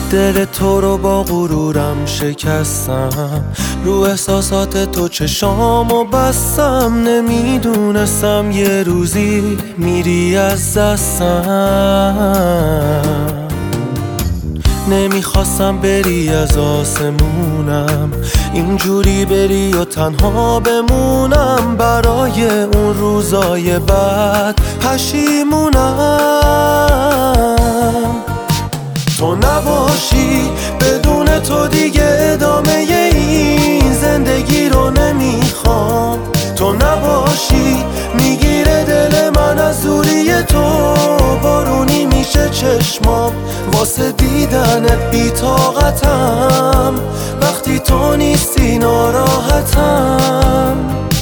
دل تو رو با غرورم شکستم، رو احساسات تو چشامو بستم. نمیدونستم یه روزی میری از دستم. نمیخواستم بری از آسمونم، اینجوری بری و تنها بمونم. برای اون روزای بعد پشیمونم. تو نباشی بدون تو دیگه ادامه این زندگی رو نمیخوام. تو نباشی میگیره دل من از دوری تو، بارونی میشه چشمام واسه دیدنت بی‌طاقتم. وقتی تو نیستی ناراحتم.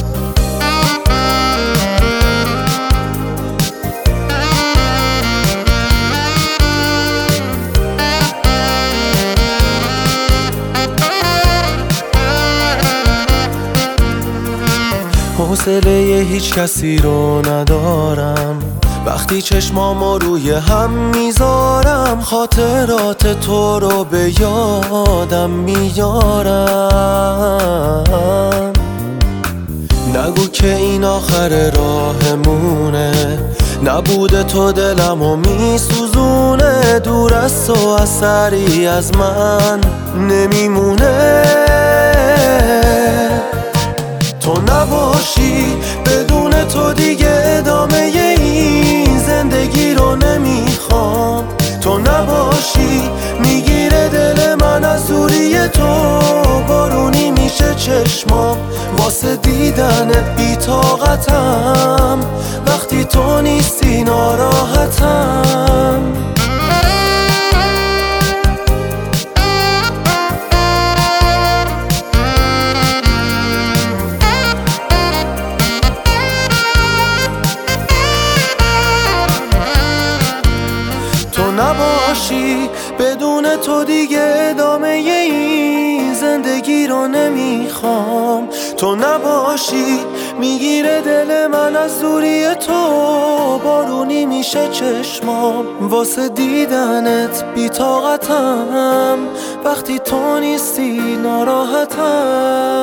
حوصله هیچ کسی رو ندارم، وقتی چشمامو روی هم میذارم. خاطرات تو رو به یادم میارم. نگو که این آخر راهمونه، نبوده تو دلمو میسوزونه. دور از تو اثری از من نمیمونه. تو نباشی بدون تو دیگه ادامه این زندگی رو نمیخوام. تو نباشی میگیره دل من از دوری تو، بارونی میشه چشمام واسه دیدنت بی‌طاقتم. وقتی تو نیستی ناراحتم. تو نباشی بدون تو دیگه ادامه این زندگی رو نمیخوام. تو نباشی میگیره دل من از دوری تو، بارونی میشه چشمام واسه دیدنت بی‌طاقتم. وقتی تو نیستی ناراحتم.